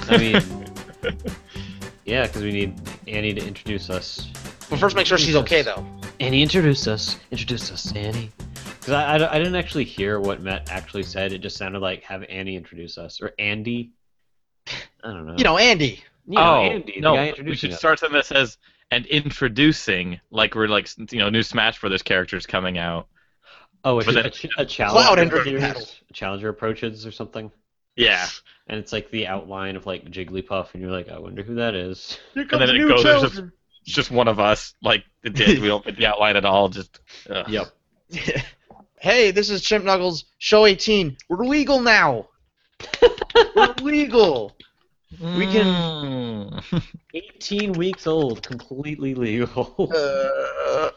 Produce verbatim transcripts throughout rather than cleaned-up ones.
I mean, yeah, because we need Annie to introduce us. But first, make sure she's okay, though. Annie, introduce us. Introduce us, Annie. Because I, I, I didn't actually hear what Matt actually said. It just sounded like have Annie introduce us. Or Andy. I don't know. You know, Andy. You know, oh, Andy, the no, guy we introducing should us. start something that says, and introducing, like we're like, you know, new Smash Brothers characters coming out. Oh, a, but then- a, ch- a Cloud challenger enters the appears, battle. a challenger approaches or something. Yeah. And it's like the outline of like Jigglypuff, and you're like, I wonder who that is. Here And then it goes, it's just, it's just one of us, like, the dick. We don't fit the outline at all, just, ugh. Yep. Hey, this is Chimp Knuckles, Show eighteen. We're legal now. We're legal. We can- Mm. eighteen weeks old, completely legal. Uh,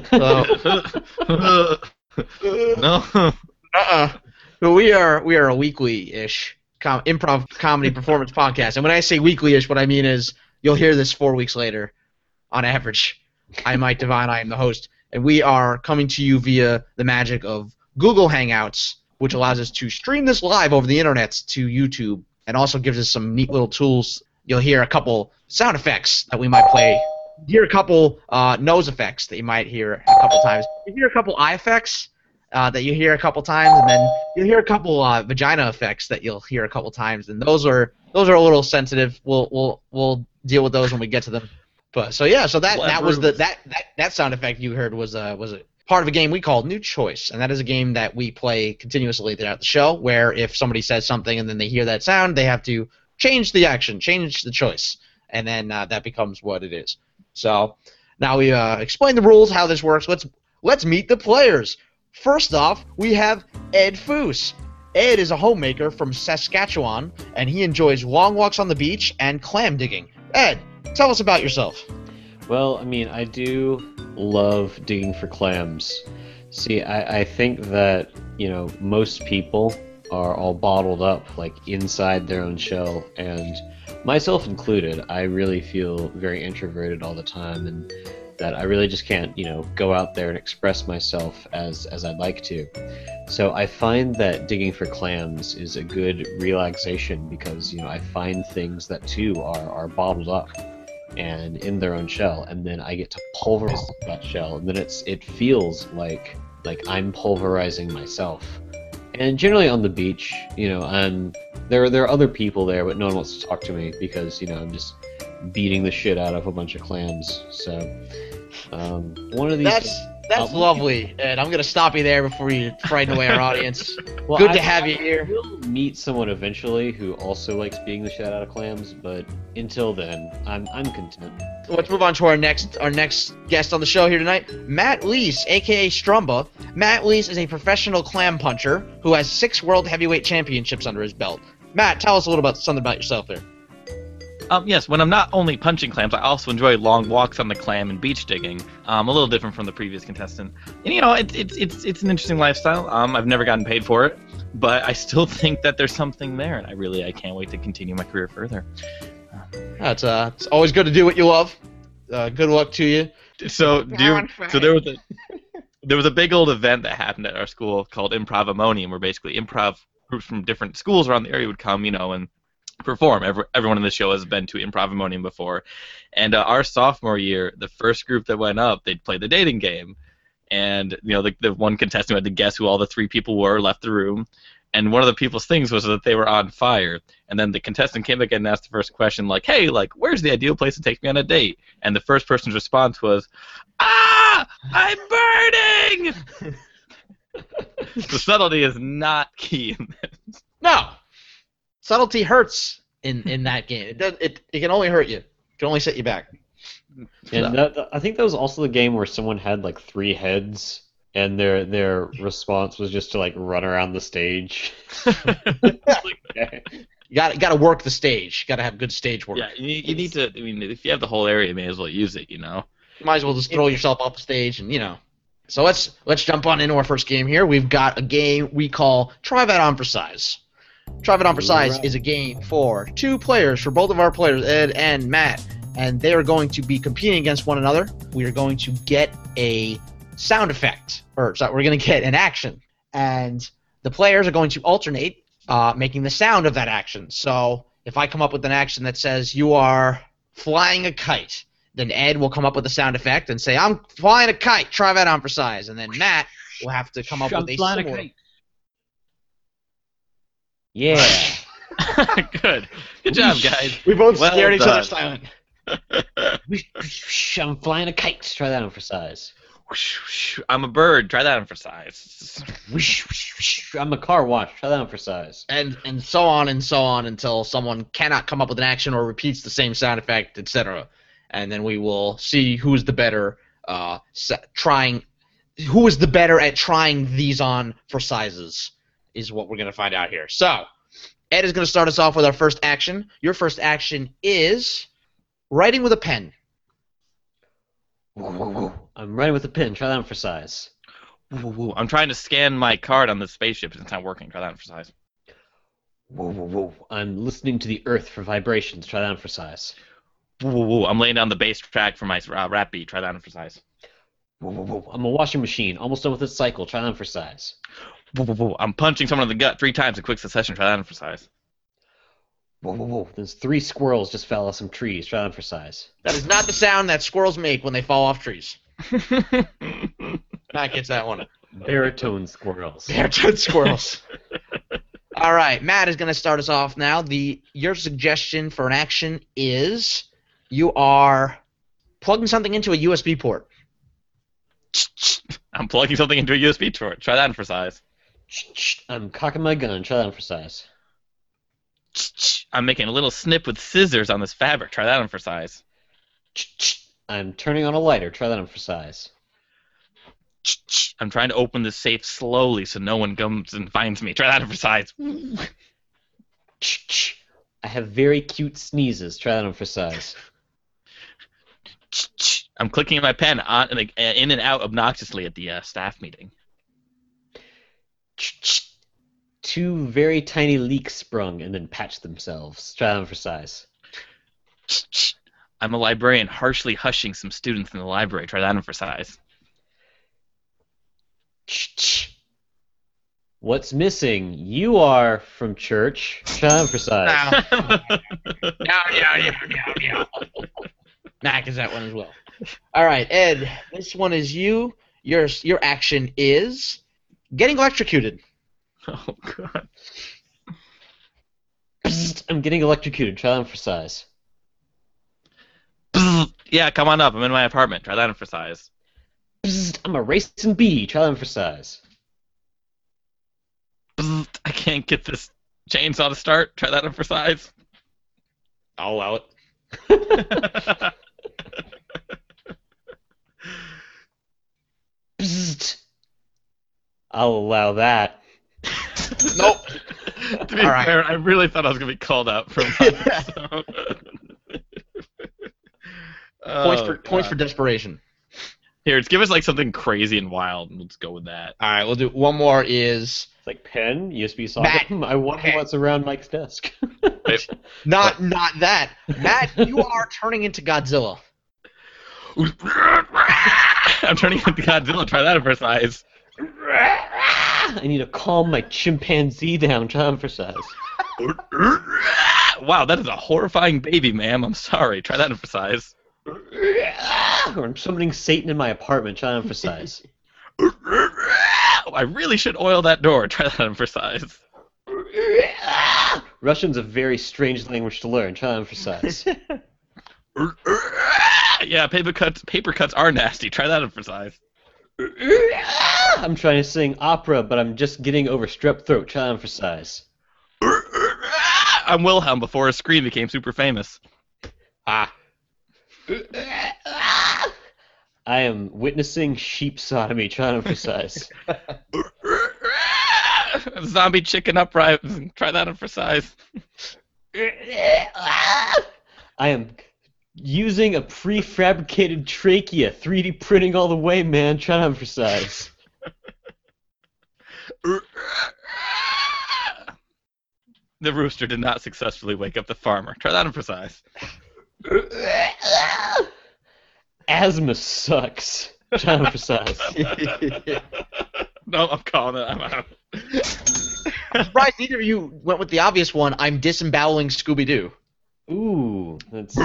uh, No. uh-uh. But we are we are a weekly-ish com- improv comedy performance podcast, and when I say weekly-ish, what I mean is you'll hear this four weeks later, on average. I'm Mike Devine. I am the host, and we are coming to you via the magic of Google Hangouts, which allows us to stream this live over the internet to YouTube, and also gives us some neat little tools. You'll hear a couple sound effects that we might play. You hear a couple uh, nose effects that you might hear a couple times. You hear a couple eye effects uh, that you hear a couple times, and then you'll hear a couple uh, vagina effects that you'll hear a couple times. And those are those are a little sensitive. We'll we'll we'll deal with those when we get to them. But so yeah, so that, that was the that, that that sound effect you heard was uh, was a part of a game we called New Choice, and that is a game that we play continuously throughout the show. Where if somebody says something and then they hear that sound, they have to change the action, change the choice, and then uh, that becomes what it is. So now we uh, explain the rules, how this works. Let's let's meet the players. First off, we have Ed Foose. Ed is a homemaker from Saskatchewan, and he enjoys long walks on the beach and clam digging. Ed, tell us about yourself. Well, I mean, I do love digging for clams. See, I, I think that, you know, most people are all bottled up, like, inside their own shell, and myself included, I really feel very introverted all the time, and that I really just can't, you know, go out there and express myself as, as I'd like to. So I find that digging for clams is a good relaxation because, you know, I find things that, too, are, are bottled up and in their own shell, and then I get to pulverize that shell, and then it's it feels like like I'm pulverizing myself. And generally on the beach, you know, I'm there. There are other people there, but no one wants to talk to me because, you know, I'm just beating the shit out of a bunch of clams. So um, one of these. That's that's I'll- lovely, Ed. I'm gonna stop you there before you frighten away our audience. Well, Good I- to have you here. I will meet someone eventually who also likes beating the shit out of clams, but until then, I'm I'm content. Let's move on to our next our next guest on the show here tonight, Matt Leese, aka Strumba. Matt Leese is a professional clam puncher who has six world heavyweight championships under his belt. Matt, tell us a little about something about yourself there. Um, yes, when I'm not only punching clams, I also enjoy long walks on the clam and beach digging. Um, a little different from the previous contestant. And, you know, it's it's it's it's an interesting lifestyle. Um, I've never gotten paid for it, but I still think that there's something there, and I really I can't wait to continue my career further. That's uh, it's always good to do what you love. Uh, good luck to you. So, do you, so there was a there was a big old event that happened at our school called Improvimonium, where basically improv groups from different schools around the area would come, you know, and perform. Every, everyone in the show has been to Improvimonium before. And uh, our sophomore year, the first group that went up, they'd play the dating game. And, you know, the, the one contestant who had to guess who all the three people were left the room. And one of the people's things was that they were on fire. And then the contestant came back and asked the first question, like, hey, like, where's the ideal place to take me on a date? And the first person's response was, ah, I'm burning! The subtlety is not key in this. No, subtlety hurts in, in that game. It does it. It can only hurt you. It can only set you back. And that, that- I think that was also the game where someone had like three heads, and their their response was just to like run around the stage. Like, okay. You got got to work the stage. Got to have good stage work. Yeah, you need, you need to. I mean, if you have the whole area, you may as well use it. You know. You might as well just throw yourself off the stage, and you know. So let's let's jump on into our first game here. We've got a game we call Try That On for Size. Try That On for Size Right. is a game for two players, for both of our players, Ed and Matt, and they are going to be competing against one another. We are going to get a sound effect, or sorry, we're going to get an action, and the players are going to alternate uh, making the sound of that action. So if I come up with an action that says you are flying a kite, then Ed will come up with a sound effect and say, I'm flying a kite, try that on for size. And then Matt will have to come up I'm with a flying similar... a kite. Yeah. Good. Good job, guys. We both Well scared each done. other silent. I'm flying a kite. Try that on for size. I'm a bird. Try that on for size. I'm a car wash. Try that on for size. And and so on and so on until someone cannot come up with an action or repeats the same sound effect, et cetera. And then we will see who's the better uh, trying, who is the better at trying these on for sizes is what we're going to find out here. So, Ed is going to start us off with our first action. Your first action is writing with a pen. I'm writing with a pen. Try that on for size. I'm trying to scan my card on the spaceship. It's not working. Try that on for size. I'm listening to the Earth for vibrations. Try that on for size. I'm laying down the bass track for my uh, rap beat. Try that on for size. I'm a washing machine. Almost done with its cycle. Try that on for size. I'm punching someone in the gut three times in quick succession. Try that on for size. There's three squirrels just fell off some trees. Try that on for size. That is not the sound that squirrels make when they fall off trees. Matt gets that one. Baritone squirrels. Baritone squirrels. All right, Matt is going to start us off now. The your suggestion for an action is you are plugging something into a U S B port. I'm plugging something into a U S B port. Try that on for size. I'm cocking my gun. Try that on for size. I'm making a little snip with scissors on this fabric. Try that on for size. I'm turning on a lighter. Try that on for size. I'm trying to open this safe slowly so no one comes and finds me. Try that on for size. I have very cute sneezes. Try that on for size. I'm clicking my pen on in and out obnoxiously at the uh, staff meeting. Two very tiny leaks sprung and then patched themselves. Try that on for size. I'm a librarian harshly hushing some students in the library. Try that on for size. What's missing? You are from church. Try that on for size. No, no, no, no, no. Mac is that one as well. All right, Ed, this one is you. Your your action is getting electrocuted. Oh, God. I'm getting electrocuted. Try that on for size. Yeah, come on up. I'm in my apartment. Try that on for size. I'm a racing bee. Try that on for size. I can't get this chainsaw to start. Try that on for size. I'll allow it. I'll allow that. Nope. To be All right. fair, I really thought I was going to be called out from that. So. Points Oh, for points for God. desperation. Here, let's give us like something crazy and wild, and let's go with that. All right, we'll do one more. Is It's like pen, U S B socket. Matt, Hmm, I wonder okay. what's around Mike's desk. Wait, not not that. Matt, you are turning into Godzilla. I'm turning into Godzilla. Try that for size. I need to calm my chimpanzee down. Try that for size. Wow, that is a horrifying baby, ma'am. I'm sorry. Try that for size. Or I'm summoning Satan in my apartment. Try that for size. I really should oil that door. Try that for size. Russian's a very strange language to learn. Try that for size. Yeah, paper cuts. Paper cuts are nasty. Try that for size. I'm trying to sing opera, but I'm just getting over strep throat. Try that for size. I'm Wilhelm before his scream became super famous. Ah. I am witnessing sheep sodomy. Try that for size. Zombie chicken uprising. Try that for size. I am using a prefabricated trachea. three D printing all the way, man. Try that for size. The rooster did not successfully wake up the farmer. Try that for size. Asthma sucks. Try that for size. No, I'm calling it. I'm out. I'm surprised neither of you went with the obvious one. I'm disemboweling Scooby-Doo. Ooh, that's.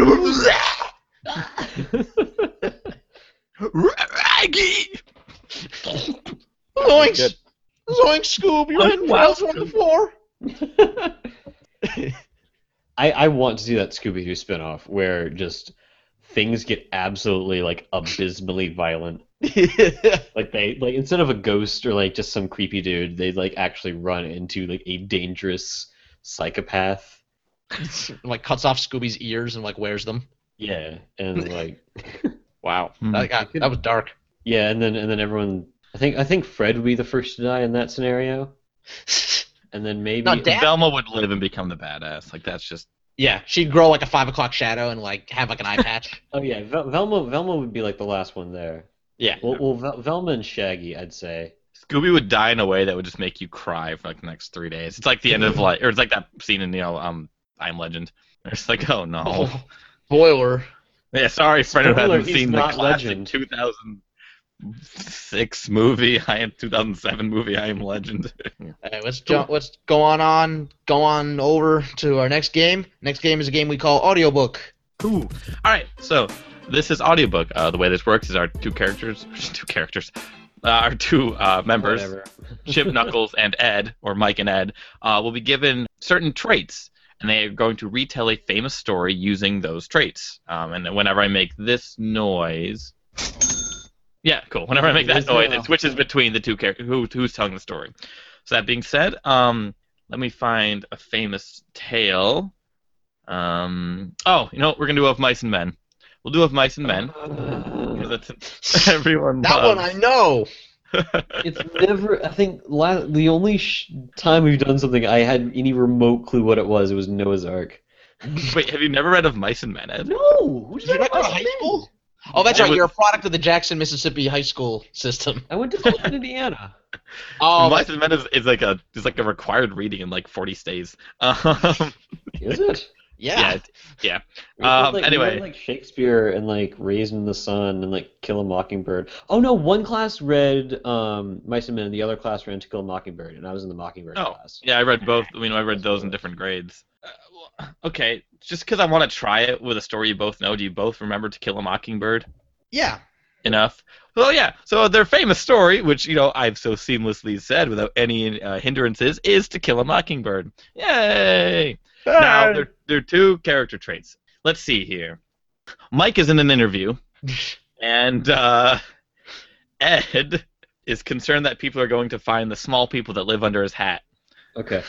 Raggy! Zoinks! Zoinks, Scoob! You're in Wild on the floor! I, I want to see that Scooby-Doo spinoff where just things get absolutely like abysmally violent. Like they like instead of a ghost or like just some creepy dude, they like actually run into like a dangerous psychopath. Like cuts off Scooby's ears and like wears them. Yeah, and like wow, Hmm. that, got, that was dark. yeah, and then and then everyone. I think I think Fred would be the first to die in that scenario, and then maybe No, Dad- Velma would live and become the badass. Like that's just. Yeah, she'd grow like a five o'clock shadow and like have like an eye patch. oh yeah, Vel- Velma Velma would be like the last one there. Yeah. Well, well Vel- Velma and Shaggy, I'd say. Scooby would die in a way that would just make you cry for like the next three days. It's like the end of like, or it's like that scene in you know, um, I Am Legend. It's like, oh no. Oh, spoiler. Yeah, sorry, friend who Spoiler, hasn't he's seen the not classic Legend. two thousand six movie, I am two thousand seven movie, I Am Legend. Alright, let's jump. Let's go on on go on over to our next game. Next game is a game we call Audiobook. Cool. All right, so this is audiobook. Uh, the way this works is our two characters, two characters, uh, our two uh, members, Whatever. Chip, Knuckles, and Ed, or Mike and Ed, uh, will be given certain traits, and they are going to retell a famous story using those traits. Um, and whenever I make this noise, yeah, cool. Whenever I make that noise, it switches between the two characters who, who's telling the story. So that being said, um, let me find a famous tale. Um, oh, you know what? We're gonna do Of Mice and Men. We'll do Of Mice and Men. That's everyone That loves. one I know. It's never. I think la- the only sh- time we've done something I had any remote clue what it was. It was Noah's Ark. Wait, have you never read Of Mice and Men, Ed? No. Who's Did you not go to high school? Oh, that's I right. was- You're a product of the Jackson, Mississippi high school system. I went to Fulton, Indiana. Oh, Of Mice and Men is, is like a is like a required reading in like forty stays. Um, Is it? yeah. yeah, it- yeah. We read, Um, like, we anyway. read, like Shakespeare and like Raisin in the Sun and like Kill a Mockingbird. Oh no, one class read um, Mice and Men, and the other class read To Kill a Mockingbird, and I was in the Mockingbird Oh, class. yeah, I read both. I mean, I read those in different grades. Uh, well, okay, just because I want to try it with a story you both know, do you both remember To Kill a Mockingbird Yeah. enough? Well, yeah. So their famous story, which you know I've so seamlessly said without any uh, hindrances, is To Kill a Mockingbird. Yay! Now there there are two character traits. Let's see here. Mike is in an interview, and uh, Ed is concerned that people are going to find the small people that live under his hat. Okay.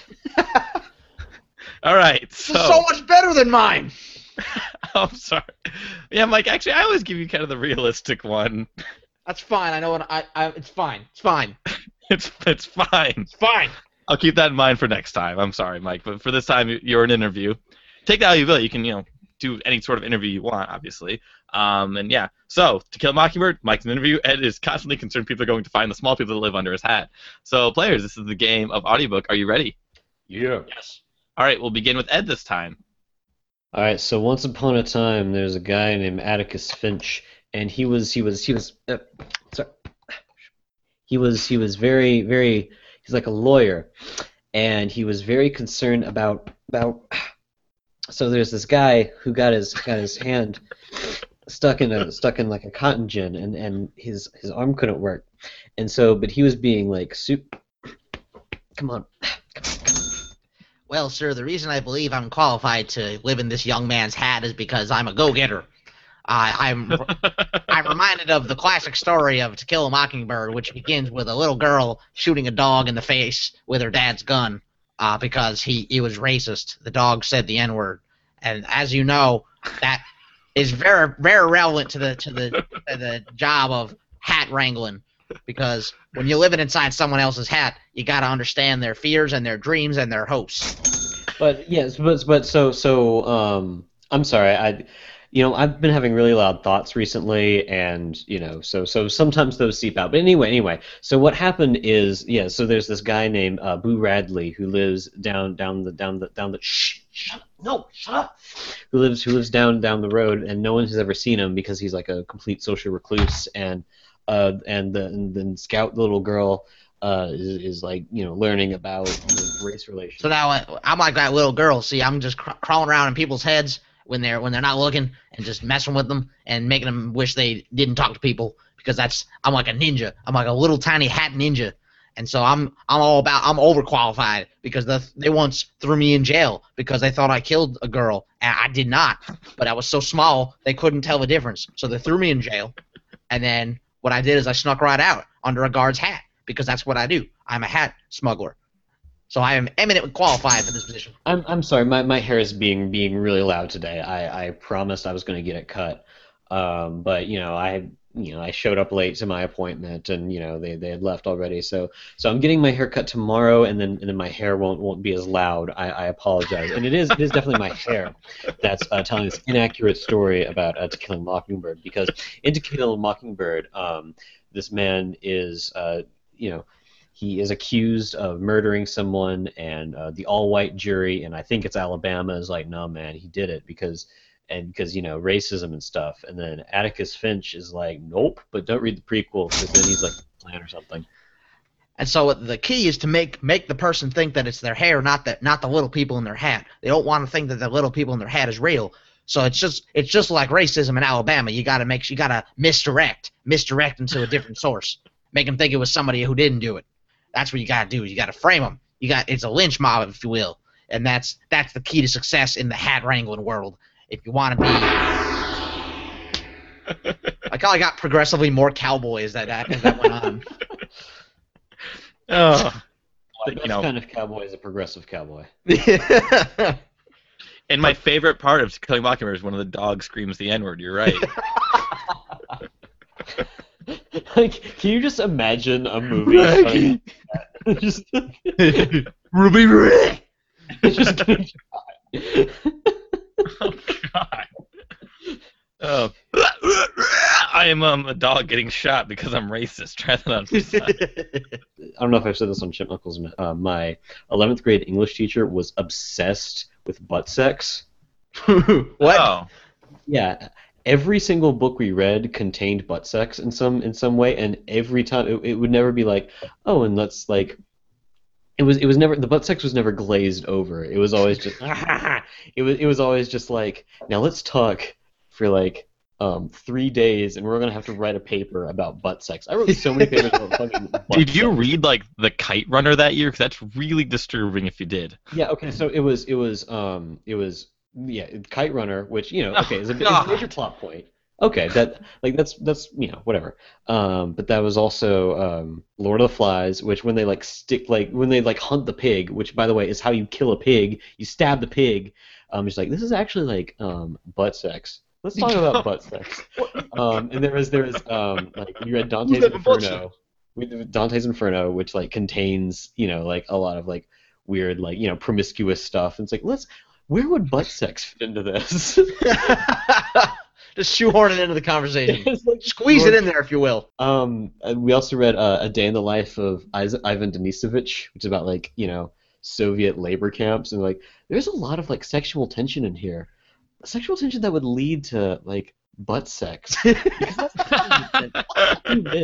All right, This so, is so much better than mine. I'm sorry. Yeah, Mike. Actually, I always give you kind of the realistic one. That's fine. I know what I, I. It's fine. It's fine. It's it's fine. It's fine. I'll keep that in mind for next time. I'm sorry, Mike, but for this time, you- you're an interview. Take that how you will. You can you know do any sort of interview you want, obviously. Um, and yeah. So To Kill a Mockingbird, Mike's an interview. Ed is constantly concerned people are going to find the small people that live under his hat. So players, this is the game of audiobook. Are you ready? Yeah. Yes. All right, we'll begin with Ed this time. All right. So once upon a time, there's a guy named Atticus Finch, and he was he was he was uh, sorry. He was he was very very he's like a lawyer, and he was very concerned about about. So there's this guy who got his got his hand stuck in a stuck in like a cotton gin, and and his his arm couldn't work, and so but he was being like soup. Come on. Well, sir, the reason I believe I'm qualified to live in this young man's hat is because I'm a go-getter. Uh, I'm I'm reminded of the classic story of To Kill a Mockingbird, which begins with a little girl shooting a dog in the face with her dad's gun uh, because he, he was racist. The dog said the N-word, and as you know, that is very very relevant to the to the to the job of hat wrangling. Because when you're living inside someone else's hat, you got to understand their fears and their dreams and their hopes. But yes, but but so so um I'm sorry, I you know, I've been having really loud thoughts recently, and you know, so so sometimes those seep out. But anyway, anyway, so what happened is, yeah, so there's this guy named uh, Boo Radley who lives down down the down the down the shh, shut up, no, shut up. Who lives who lives down down the road, and no one has ever seen him because he's like a complete social recluse, and uh and the and then Scout, the little girl, uh, is, is like you know learning about you know, race relations. So now I- I'm like that little girl. See, I'm just cr- crawling around in people's heads when they're when they're not looking and just messing with them and making them wish they didn't talk to people because that's I'm like a ninja. I'm like a little tiny hat ninja. And so I'm I'm all about I'm overqualified because the, they once threw me in jail because they thought I killed a girl and I did not, but I was so small they couldn't tell the difference. So they threw me in jail, and then what I did is I snuck right out under a guard's hat because that's what I do. I'm a hat smuggler. So I am eminently qualified for this position. I'm I'm sorry, my, my hair is being being really loud today. I, I promised I was going to get it cut, um, but you know I you know I showed up late to my appointment, and you know they, they had left already. So so I'm getting my hair cut tomorrow, and then and then my hair won't won't be as loud. I, I apologize, and it is it is definitely my hair that's uh, telling this inaccurate story about uh, To Kill a Mockingbird, because in To Kill a Mockingbird, um, this man is uh, you know. He is accused of murdering someone, and uh, the all-white jury, and I think it's Alabama, is like, no, man, he did it because, and because you know racism and stuff. And then Atticus Finch is like, nope, but don't read the prequel because then he's like plan or something. And so the key is to make make the person think that it's their hair, not that not the little people in their hat. They don't want to think that the little people in their hat is real. So it's just it's just like racism in Alabama. You gotta make you gotta misdirect, misdirect into a different source, make them think it was somebody who didn't do it. That's what you gotta do. You gotta frame them. You got it's a lynch mob, if you will, and that's that's the key to success in the hat wrangling world. If you want to be, like, I got progressively more cowboy as that as that went on. Oh, Well, you best know. kind of cowboy is a progressive cowboy. And my favorite part of To Kill a Mockingbird is when the dog screams the N-word. You're right. Like, can you just imagine a movie? Like that? just, Ruby Ray. it's just Oh God. Oh. I am um, a dog getting shot because I'm racist rather than I don't know if I've said this on Chip Knuckles. Uh, my eleventh grade English teacher was obsessed with butt sex. What? Oh. Yeah, every single book we read contained butt sex in some in some way, and every time it, it would never be like, oh, and let's like. It was it was never the butt sex was never glazed over. It was always just it was it was always just like, now let's talk for like um three days, and we're gonna have to write a paper about butt sex. I wrote so many papers about fucking butt Did you sex. read like The Kite Runner that year? Because that's really disturbing if you did. Yeah, okay, so it was it was um it was yeah, Kite Runner, which you know, okay, is a, is a God. major plot point. Okay, that like that's that's you know whatever. Um, but that was also um, Lord of the Flies, which when they like stick like when they like hunt the pig, which by the way is how you kill a pig. You stab the pig. Um, it's like this is actually like um butt sex. Let's talk about butt sex. Um, and there was there was um like you read Dante's Who's having butt Inferno, with Dante's Inferno, which like contains you know like a lot of like weird like you know promiscuous stuff. And it's like let's where would butt sex fit into this? Just shoehorn it into the conversation. It's like- Squeeze it in there, if you will. Um, and we also read uh, A Day in the Life of Is- Ivan Denisovich, which is about like you know Soviet labor camps, and like there's a lot of like sexual tension in here, sexual tension that would lead to like butt sex. Because that's too big.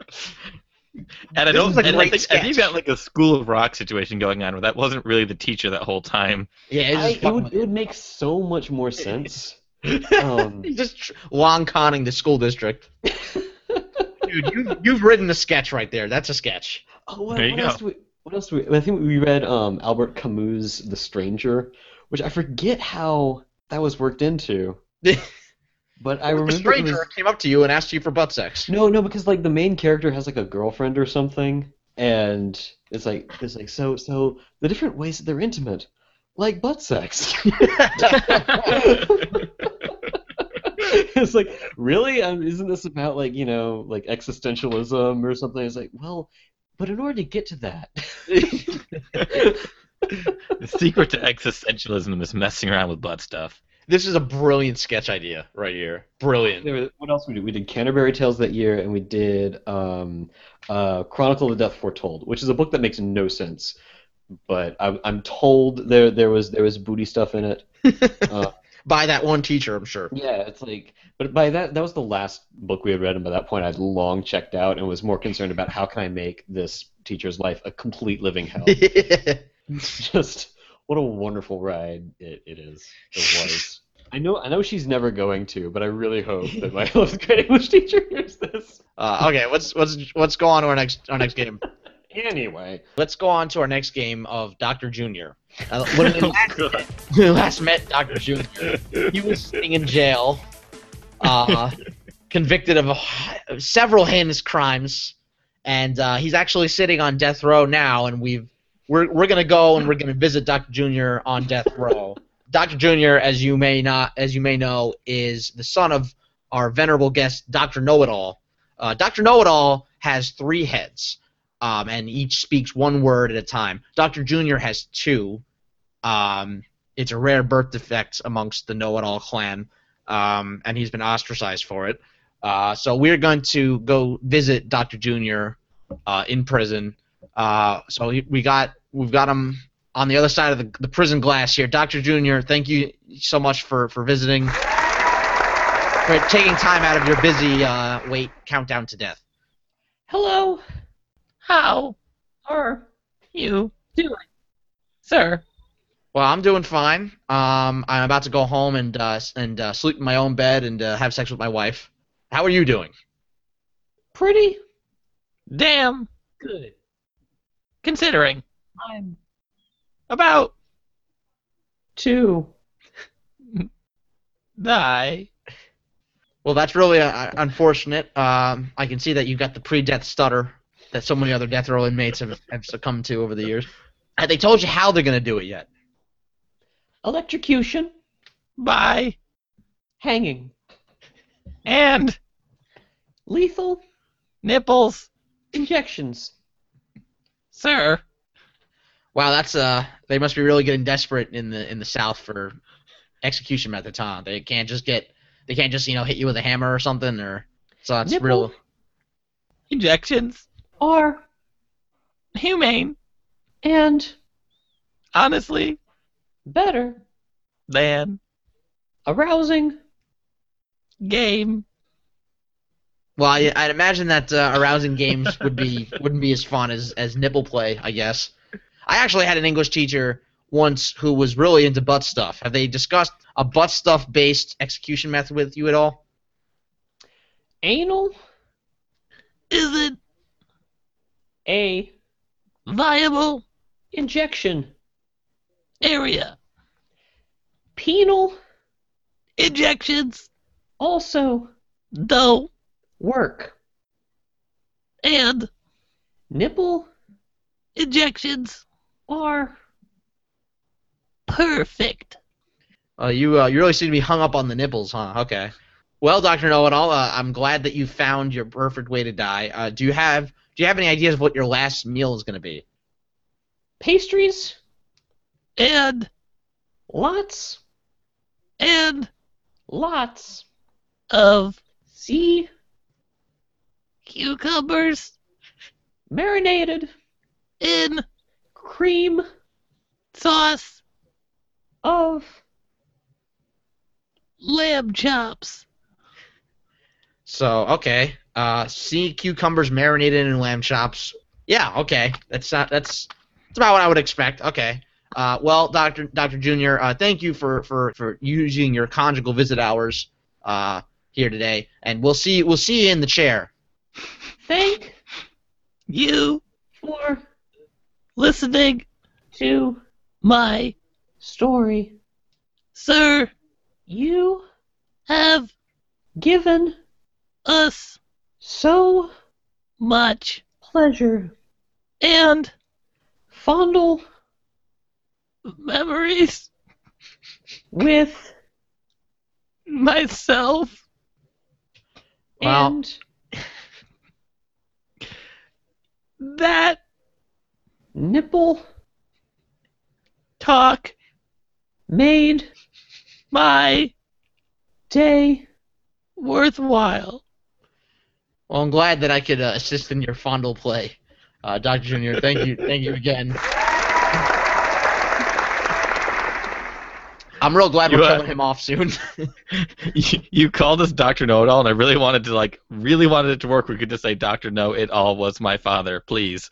And I This don't. is a And I great think, I sketch. think you got like a School of Rock situation going on where that wasn't really the teacher that whole time. Yeah, it's I, just it would it would make so much more sense. Um, He's just tr- long conning the school district. Dude, you've, you've written a sketch right there. That's a sketch. Oh, what, There you what go. else? Do we, what else? Do we, I think we read um, Albert Camus' *The Stranger*, which I forget how that was worked into. But I remember the stranger it was, came up to you and asked you for butt sex. no, no, because like the main character has like a girlfriend or something, and it's like it's like so so the different ways that they're intimate, like butt sex. It's like, really? Um, isn't this about like you know like existentialism or something? It's like, well, but in order to get to that, The secret to existentialism is messing around with butt stuff. This is a brilliant sketch idea right here. Brilliant. there was, what else we did? We did Canterbury Tales that year, and we did um, uh, Chronicle of Death Foretold, which is a book that makes no sense, but I'm, I'm told there there was there was booty stuff in it. Uh, by that one teacher, I'm sure. Yeah, it's like, but by that, that was the last book we had read, and by that point, I'd long checked out and was more concerned about how can I make this teacher's life a complete living hell. Just what a wonderful ride it, it is. It was. I know, I know she's never going to, but I really hope that my eleventh grade English teacher hears this. Uh, okay, let's let's let's go on to our next our next game. Anyway, let's go on to our next game of Doctor Junior Uh, when we last, we last met Doctor Junior, he was sitting in jail, uh, convicted of a, several heinous crimes, and uh, he's actually sitting on death row now. And we've we're we're gonna go and we're gonna visit Doctor Junior on death row. Doctor Junior, as you may not as you may know, is the son of our venerable guest, Doctor Know-It-All. Uh, Doctor Know-It-All has three heads. Um, and each speaks one word at a time. Doctor Junior has two. Um, it's a rare birth defect amongst the Know-It-All clan, um, and he's been ostracized for it. Uh, so we're going to go visit Doctor Junior uh, in prison. Uh, so he, we got we've got him on the other side of the, the prison glass here. Doctor Junior, thank you so much for for visiting, for taking time out of your busy uh, wait countdown to death. Hello. How are you doing, sir? Well, I'm doing fine. Um, I'm about to go home and uh, and uh, sleep in my own bed and uh, have sex with my wife. How are you doing? Pretty damn good. Considering I'm about to die. Well, that's really uh, unfortunate. Um, I can see that you've got the pre-death stutter that so many other death row inmates have, have succumbed to over the years. Have they told you how they're going to do it yet? Electrocution. By hanging. And lethal nipples. Injections. Sir. Wow, that's uh they must be really getting desperate in the in the South for execution methods, huh? They can't just get they can't just, you know, hit you with a hammer or something, or so that's Nipple real injections are humane and honestly better than arousing game. Well, I, I'd imagine that uh, arousing games would be wouldn't be as fun as, as nipple play, I guess. I actually had an English teacher once who was really into butt stuff. Have they discussed a butt stuff based execution method with you at all? Anal isn't a viable injection area. Penal injections also don't work. And nipple injections are perfect. Uh, you uh, you really seem to be hung up on the nipples, huh? Okay. Well, Doctor Know-It-All, uh, I'm glad that you found your perfect way to die. Uh, do you have do you have any ideas of what your last meal is going to be? Pastries and lots and lots of sea cucumbers marinated in cream sauce of lamb chops. So, okay. Uh, sea cucumbers marinated in lamb chops. Yeah, okay. That's not that's that's about what I would expect. Okay. Uh, well, Doctor Doctor Junior, uh, thank you for, for, for using your conjugal visit hours uh, here today, and we'll see we'll see you in the chair. Thank you for listening to my story, sir. You have given us so much pleasure and fondle memories with myself Well, and that nipple talk made my day worthwhile. well, I'm glad that I could uh, assist in your fondle play, uh, Doctor Junior. Thank you, thank you again. I'm real glad You, we're uh, killing him off soon. you, you called us Doctor Know-It-All, and I really wanted to like really wanted it to work. We could just say Doctor Know-It-All was my father, please.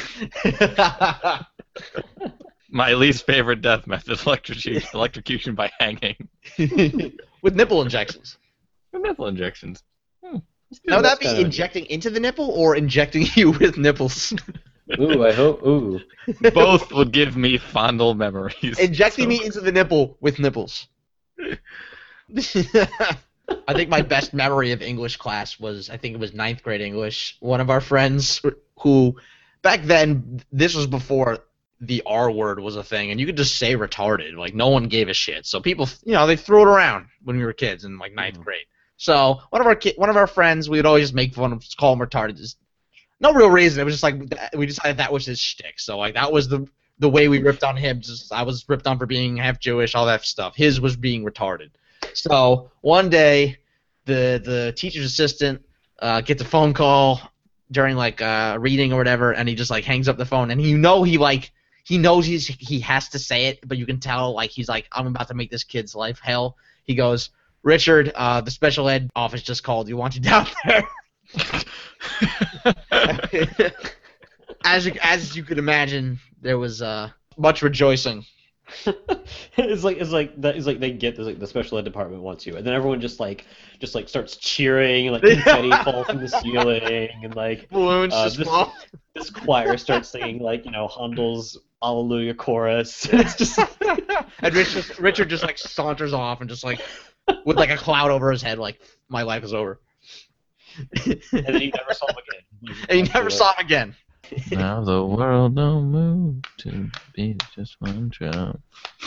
My least favorite death method: electrocution, electrocution by hanging. With nipple injections. Nipple injections. Hmm. Now, would that That's be kinda- injecting into the nipple or injecting you with nipples? Ooh, I hope. Ooh. Both would give me fondle memories. Injecting So- me into the nipple with nipples. I think my best memory of English class was, I think it was ninth grade English. One of our friends who, back then, this was before the R word was a thing, and you could just say retarded. Like, no one gave a shit. So people, you know, they threw it around when we were kids in, like, ninth Mhm. grade. So one of our ki- one of our friends, we would always just make fun of, just call him retarded. Just, no real reason. It was just like, we decided that was his shtick. So, like, that was the the way we ripped on him. Just I was ripped on for being half Jewish, all that stuff. His was being retarded. So one day, the the teacher's assistant uh, gets a phone call during like uh, a reading or whatever, and he just like hangs up the phone, and you know he like he knows he's he has to say it, but you can tell like he's like, I'm about to make this kid's life hell. He goes, Richard, uh, the special ed office just called. You want you down there? As you, as you could imagine, there was uh, much rejoicing. it's like it's like that is like they get this like the special ed department wants you, and then everyone just like just like starts cheering, and like confetti falls from the ceiling, and like Balloons uh, just this, fall. this choir starts singing like you know Handel's Alleluia chorus. It's just And Rich just, Richard just like saunters off and just like with like a cloud over his head, like my life is over. and then you never saw him again. And you never saw him again. Now the world don't move to be just one drum.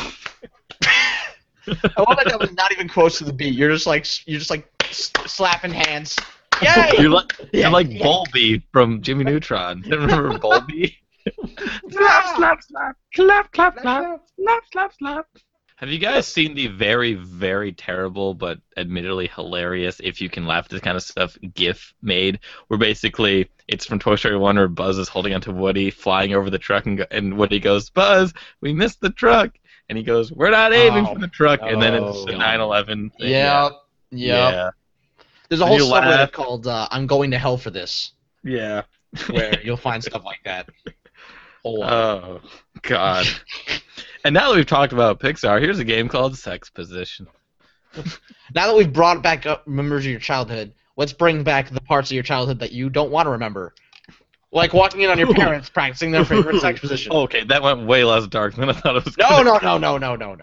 I love that that was not even close to the beat. You're just like you're just like s- slapping hands. Yay! You're like Yeah, you're like yeah. Bulby from Jimmy Neutron. Remember Bulby? Slap, slap, slap, clap, clap, clap, slap, slap, slap. Have you guys seen the very, very terrible but admittedly hilarious, if you can laugh at this kind of stuff, GIF made? Where basically it's from Toy Story one where Buzz is holding onto Woody, flying over the truck, and, go, and Woody goes, "Buzz, we missed the truck." And he goes, "We're not aiming Oh. for the truck." And then it's Oh. the nine eleven thing. Yep. Yep. Yeah. There's a Did whole you subreddit laugh? called uh, "I'm Going to Hell for This," Yeah. where you'll find stuff like that. Whole lot. Oh, God. And now that we've talked about Pixar, here's a game called Sex Position. Now that we've brought back up memories of your childhood, let's bring back the parts of your childhood that you don't want to remember. Like walking in on your parents practicing their favorite sex position. Okay, that went way less dark than I thought it was No, gonna no, no, no, no, no, no.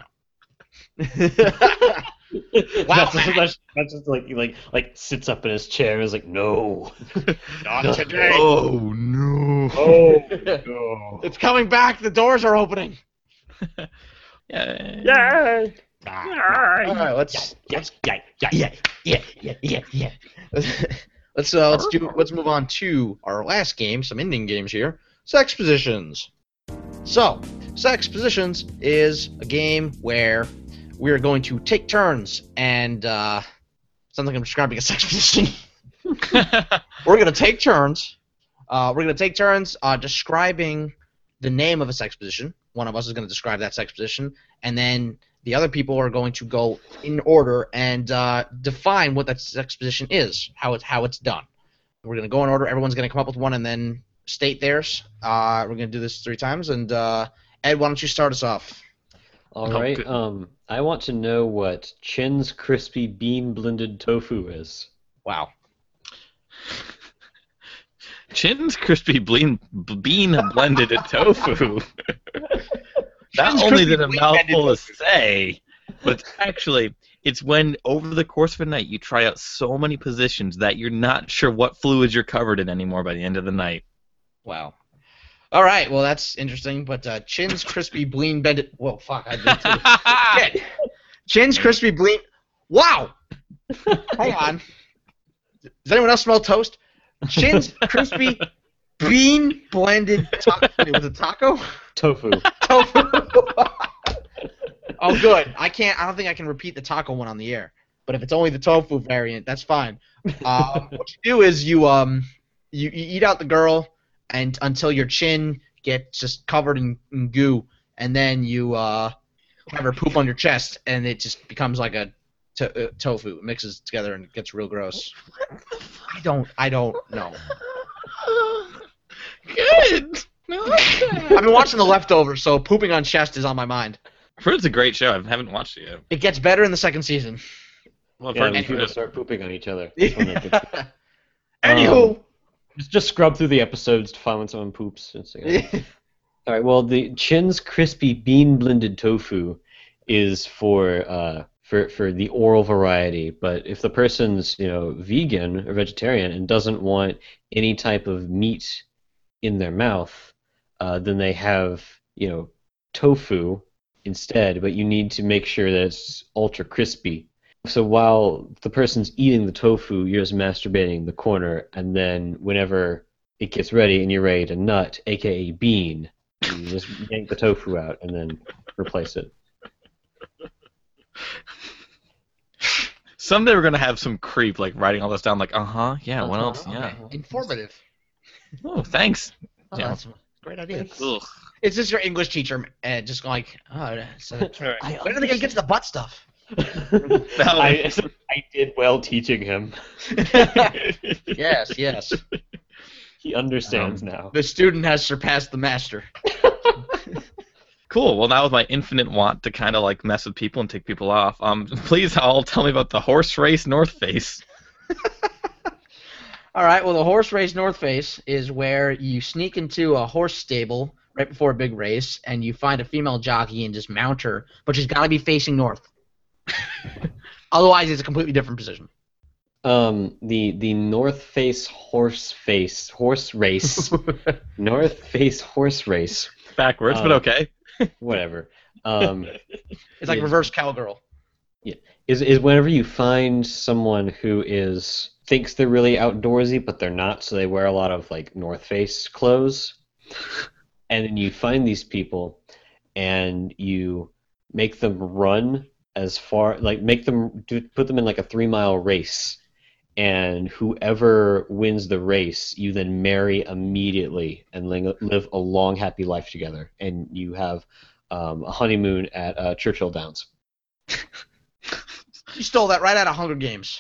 that's, just, Matt. that's, that's just like like like sits up in his chair and is like no. Not today. Oh, no. Oh no. It's coming back. The doors are opening. Yeah. Yeah. All right, let's Yeah, yeah, yeah, yeah, yeah, yeah, yeah, yeah. let's uh, let's do let's move on to our last game. Some ending games here. Sex positions. So, sex positions is a game where we're going to take turns, and uh, sounds like I'm describing a sex position. We're gonna take turns. Uh, we're gonna take turns uh, describing the name of a sex position. One of us is gonna describe that sex position, and then the other people are going to go in order and uh, define what that sex position is, how it's how it's done. We're gonna go in order. Everyone's gonna come up with one and then state theirs. Uh, we're gonna do this three times. And uh, Ed, why don't you start us off? All Oh, right. good. Um, I want to know what Chin's crispy bean blended tofu is. Wow. Chin's crispy bean, bean blended tofu. Not Chin's only is crispy it a bean mouthful blended to say, but it's actually, it's when over the course of a night you try out so many positions that you're not sure what fluids you're covered in anymore by the end of the night. Wow. All right. Well, that's interesting. But uh, Chin's crispy bean blended. Whoa, fuck! I did too. Shit. Chin's crispy bean. Wow. Hang on. Does anyone else smell toast? Chin's crispy bean blended taco. Wait, was it taco? Tofu. Tofu. Oh, good. I can't. I don't think I can repeat the taco one on the air. But if it's only the tofu variant, that's fine. Um, what you do is you um you, you eat out the girl and until your chin gets just covered in, in goo, and then you uh have her poop on your chest, and it just becomes like a to- uh, tofu. It mixes together and it gets real gross. I don't. I don't know. Good. I've been watching The Leftovers, so pooping on chest is on my mind. I've heard it's a great show. I haven't watched it yet. It gets better in the second season. Well, I've Yeah, heard when it's people good. start pooping on each other. That's when they're good. Anywho. Um, Just, just scrub through the episodes to find when someone poops. It's like, oh. All right. Well, the Chin's crispy bean blended tofu is for uh, for for the oral variety. But if the person's you know vegan or vegetarian and doesn't want any type of meat in their mouth, uh, then they have you know tofu instead. But you need to make sure that it's ultra crispy. So while the person's eating the tofu, you're just masturbating in the corner, and then whenever it gets ready and you're ready to nut, aka bean, you just yank the tofu out and then replace it. Someday we're gonna have some creep like writing all this down. Like, uh huh, yeah. What Uh-huh, else? Yeah. okay. Informative. Oh, thanks. Oh, Yeah. that's a great idea. Ugh. It's just your English teacher, uh, just like, oh, so I when are they gonna get to the butt stuff? I, I did well teaching him. Yes, yes. He understands Um, now. The student has surpassed the master. Cool. Well, now with my infinite want to kind of like mess with people and take people off, um, please all tell me about the horse race North Face. All right. Well, the horse race North Face is where you sneak into a horse stable right before a big race, and you find a female jockey and just mount her, but she's got to be facing north. Otherwise, it's a completely different position. Um, the the North Face horse face horse race, North Face horse race, Backwards, but Um, okay. whatever. Um, It's like Yeah. reverse cowgirl. is is whenever you find someone who is thinks they're really outdoorsy but they're not, so they wear a lot of like North Face clothes, and then you find these people and you make them run as far, like make them do, put them in like a three mile race, and whoever wins the race you then marry immediately and ling- live a long happy life together, and you have um, a honeymoon at uh, Churchill Downs. You stole that right out of Hunger Games.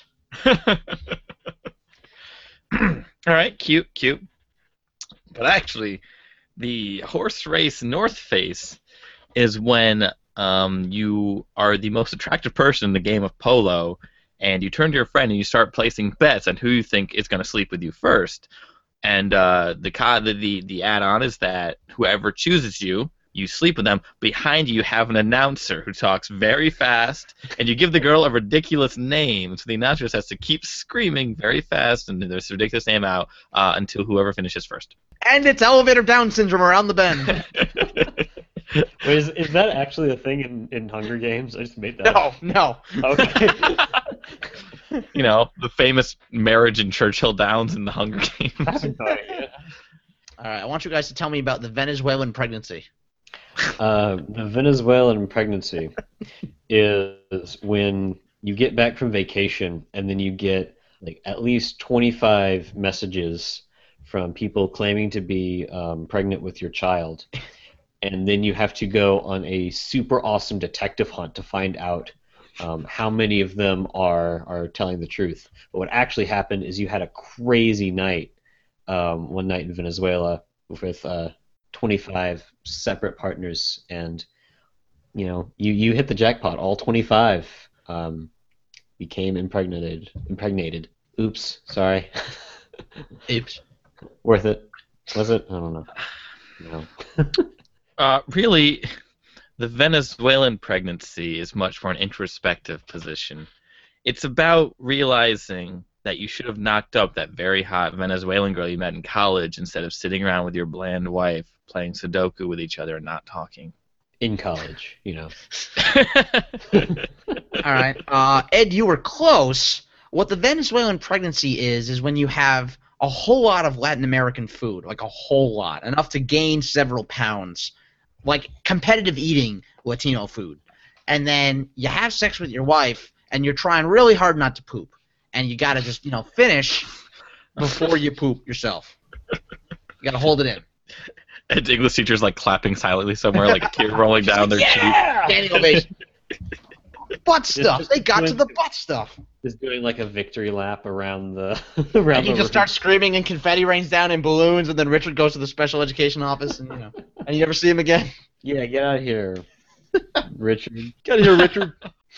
All right, cute, cute. But actually, the horse race North Face is when um, you are the most attractive person in the game of polo, and you turn to your friend and you start placing bets on who you think is going to sleep with you first. And uh, the, co- the the the add-on is that whoever chooses you, you sleep with them. Behind you, you have an announcer who talks very fast, and you give the girl a ridiculous name. So the announcer just has to keep screaming very fast and this ridiculous name out uh, until whoever finishes first. And it's elevator down syndrome around the bend. Wait, is, is that actually a thing in, in Hunger Games? I just made that No, no. up. Okay. You know, the famous marriage in Churchill Downs in the Hunger I Games. have no idea. All right, I want you guys to tell me about the Venezuelan pregnancy. Uh, the Venezuelan pregnancy is when you get back from vacation and then you get like at least twenty-five messages from people claiming to be um, pregnant with your child, and then you have to go on a super awesome detective hunt to find out um, how many of them are are telling the truth. But what actually happened is you had a crazy night um, one night in Venezuela with uh, twenty-five separate partners, and you know you, you hit the jackpot. All twenty-five um, became impregnated. Impregnated. Oops, sorry. Oops. Worth it? Was it? I don't know. No. Uh, really, the Venezuelan pregnancy is much more an introspective position. It's about realizing that you should have knocked up that very hot Venezuelan girl you met in college instead of sitting around with your bland wife playing Sudoku with each other and not talking. In college, you know. All right. Uh, Ed, you were close. What the Venezuelan pregnancy is, is when you have a whole lot of Latin American food, like a whole lot, enough to gain several pounds, like competitive eating Latino food. And then you have sex with your wife, and you're trying really hard not to poop. And you got to just, you know, finish before you poop yourself. You got to hold it in. And English teachers like clapping silently somewhere, like a tear rolling down their cheek. Yeah! Standing ovation. Butt stuff. just They got to doing- the butt stuff. Just doing like a victory lap around the around And he the just room. starts screaming, and confetti rains down in balloons, and then Richard goes to the special education office, and you know, and you never see him again. Yeah, get out of here, Richard. Get here, Richard.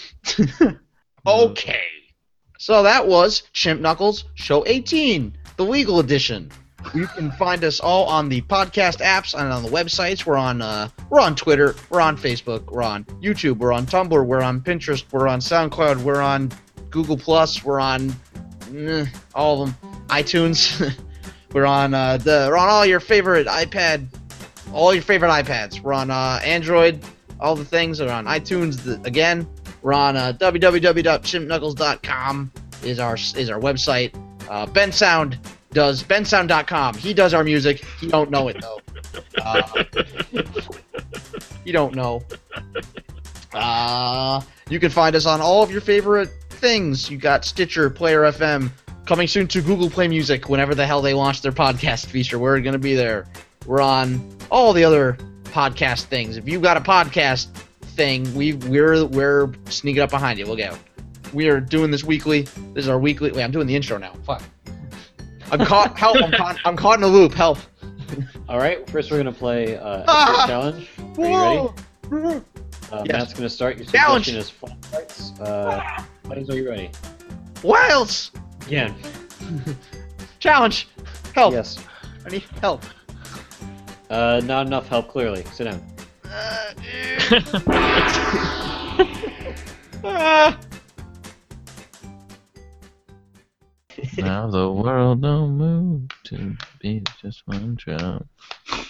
Okay. So that was Chimp Knuckles Show eighteen, the legal edition. You can find us all on the podcast apps and on the websites. We're on uh, we're on Twitter, we're on Facebook, we're on YouTube, we're on Tumblr, we're on Pinterest, we're on SoundCloud, we're on Google Plus, we're on eh, all of them, iTunes. we're on uh, the we're on all your favorite iPad, all your favorite iPads. We're on uh, Android, all the things are on iTunes. The, again, we're on uh, w w w dot chimp knuckles dot com is our is our website. Uh, Ben Sound does ben sound dot com. He does our music. He don't know it though. Uh, you don't know. Uh, you can find us on all of your favorite things. You got Stitcher, Player F M, coming soon to Google Play Music whenever the hell they launch their podcast feature. We're gonna be there. We're on all the other podcast things. If you got a podcast thing, we we're we're sneaking up behind you. We'll go. We are doing this weekly. This is our weekly. Wait, I'm doing the intro now. Fuck. I'm caught. Help! I'm caught. I'm caught in a loop. Help! All right, first we're gonna play uh, a Ah! quick challenge. Are you ready? Whoa! Uh, Yes. Matt's gonna start. Your Challenge! suggestion is flat parts. Uh, Buddies, are you ready? Wilds! Again. Challenge! Help! Yes. I need help. Uh, not enough help. Clearly, sit down. Uh, ah. Now the world don't move to be just one drop.